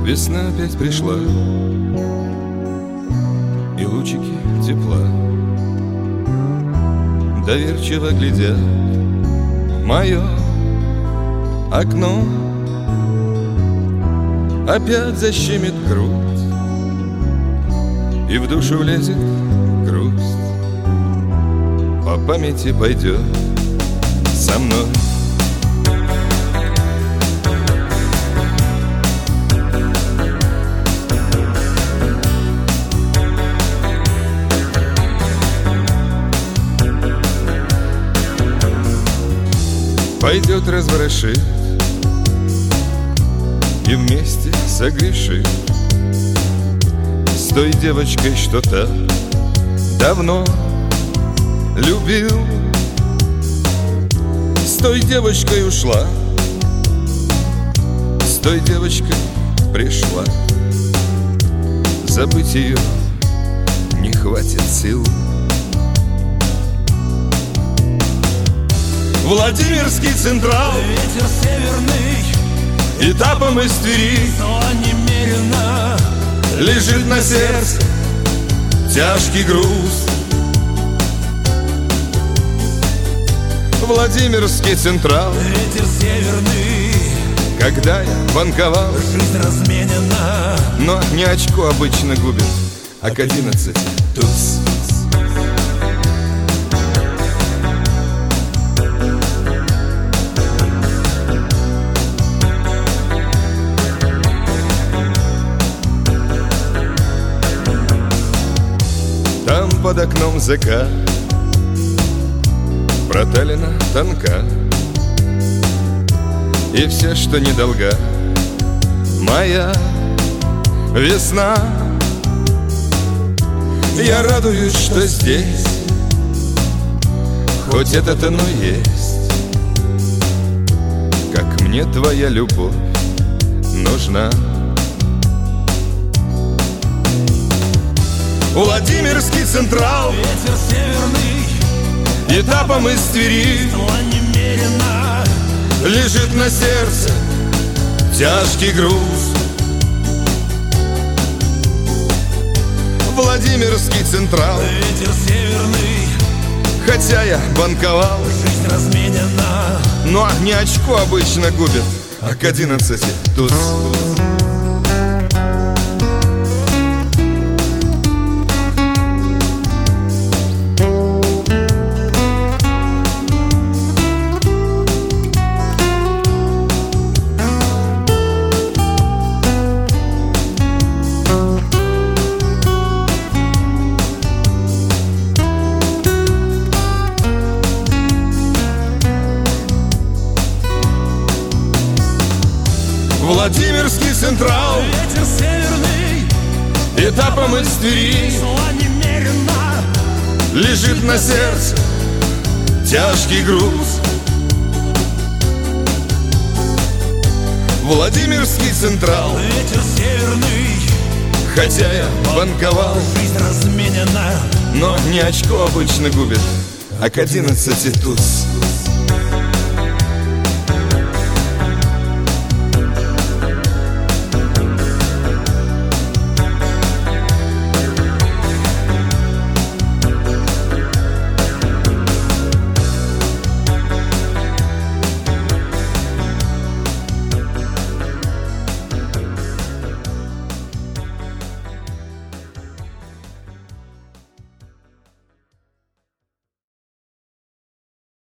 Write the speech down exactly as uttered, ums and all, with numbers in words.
Весна опять пришла, и лучики тепла доверчиво глядят в мое окно. Опять защемит грудь, и в душу влезет грусть. По памяти пойдет со мной. Пойдет разворошит и вместе согрешит с той девочкой, что так давно любил. С той девочкой ушла, с той девочкой пришла. Забыть ее не хватит сил. Владимирский Централ, ветер северный, этапом из Твери, но немерено лежит на сердце тяжкий груз. Владимирский Централ, ветер северный, когда я банковал, жизнь разменена, но не очко обычно губит, а к одиннадцати туз. Там под окном закат, проталина тонка, и все, что недолга, моя весна. Я радуюсь, что здесь хоть это-то, но есть, как мне твоя любовь нужна. Владимирский Централ, ветер северный, этапом из Твери, но немерено лежит на сердце тяжкий груз. Владимирский Централ, ветер северный, хотя я банковал, жизнь разменена, но не очко обычно губит, а к одиннадцати туз. Владимирский Централ, ветер северный, этапом из Твери, но немерено лежит на сердце тяжкий груз. Владимирский Централ, ветер северный, хотя я банковал, жизнь разменена, но не очко обычно губит, а к одиннадцати туз.